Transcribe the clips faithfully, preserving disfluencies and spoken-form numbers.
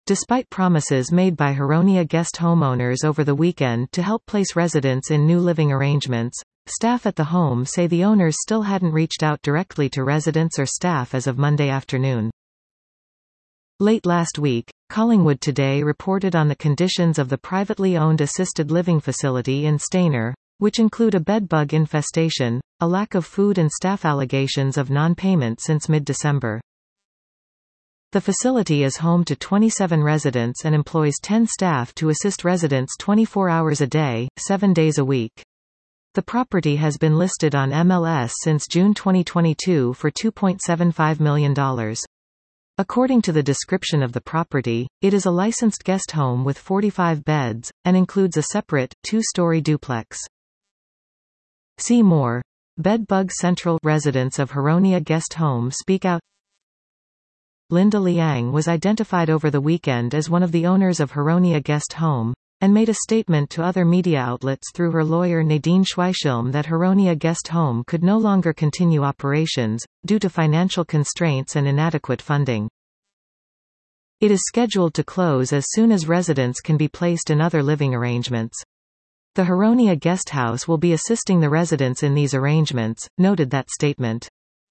Despite promises made by Huronia guest homeowners over the weekend to help place residents in new living arrangements, staff at the home say the owners still hadn't reached out directly to residents or staff as of Monday afternoon. Late last week, Collingwood Today reported on the conditions of the privately owned assisted living facility in Stayner, which include a bedbug infestation, a lack of food and staff allegations of non-payment since mid-December. The facility is home to twenty-seven residents and employs ten staff to assist residents twenty-four hours a day, seven days a week. The property has been listed on M L S since June twenty twenty-two for two point seven five million dollars. According to the description of the property, it is a licensed guest home with forty-five beds, and includes a separate, two-story duplex. See more. Bedbug Central. Residents of Huronia guest home speak out. Linda Liang was identified over the weekend as one of the owners of Huronia guest home, and made a statement to other media outlets through her lawyer Nadine Schweishilm that Huronia guest home could no longer continue operations, due to financial constraints and inadequate funding. It is scheduled to close as soon as residents can be placed in other living arrangements. The Huronia Guesthouse will be assisting the residents in these arrangements, noted that statement.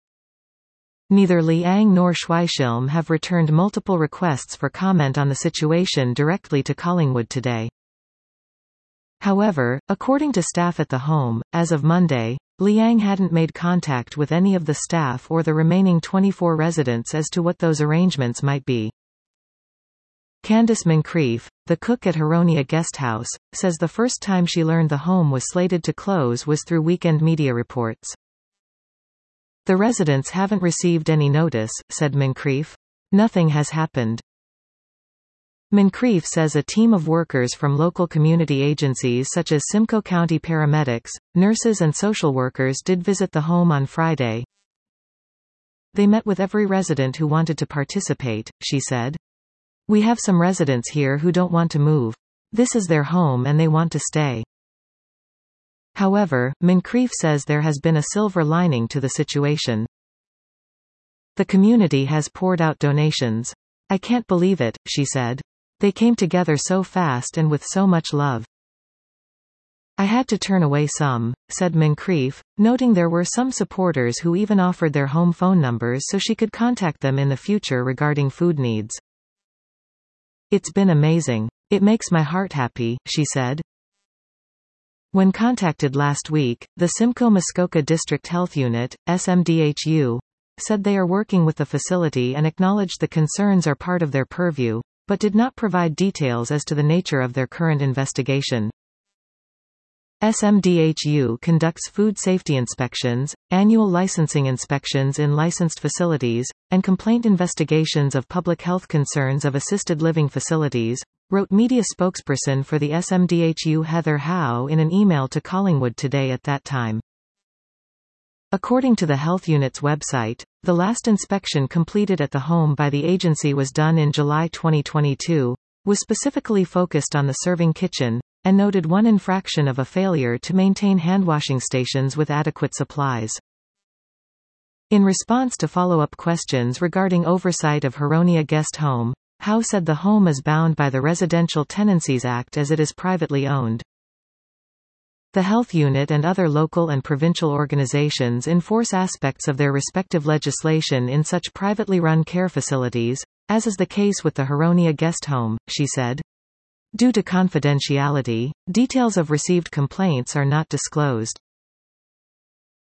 Neither Liang nor Schweishilm have returned multiple requests for comment on the situation directly to Collingwood Today. However, according to staff at the home, as of Monday, Liang hadn't made contact with any of the staff or the remaining twenty-four residents as to what those arrangements might be. Candice Moncrief, the cook at Huronia Guesthouse, says the first time she learned the home was slated to close was through weekend media reports. The residents haven't received any notice, said Moncrief. Nothing has happened. Moncrief says a team of workers from local community agencies such as Simcoe County paramedics, nurses and social workers did visit the home on Friday. They met with every resident who wanted to participate, she said. We have some residents here who don't want to move. This is their home and they want to stay. However, Moncrief says there has been a silver lining to the situation. The community has poured out donations. I can't believe it, she said. They came together so fast and with so much love. I had to turn away some, said Moncrief, noting there were some supporters who even offered their home phone numbers so she could contact them in the future regarding food needs. It's been amazing. It makes my heart happy, she said. When contacted last week, the Simcoe-Muskoka District Health Unit, S M D H U, said they are working with the facility and acknowledged the concerns are part of their purview, but did not provide details as to the nature of their current investigation. S M D H U conducts food safety inspections, annual licensing inspections in licensed facilities, and complaint investigations of public health concerns of assisted living facilities, wrote media spokesperson for the S M D H U Heather Howe in an email to Collingwood Today at that time. According to the health unit's website, the last inspection completed at the home by the agency was done in July twenty twenty-two, was specifically focused on the serving kitchen, and noted one infraction of a failure to maintain handwashing stations with adequate supplies. In response to follow-up questions regarding oversight of Huronia Guest Home, Howe said the home is bound by the Residential Tenancies Act as it is privately owned. The health unit and other local and provincial organizations enforce aspects of their respective legislation in such privately run care facilities, as is the case with the Huronia Guest Home, she said. Due to confidentiality, details of received complaints are not disclosed.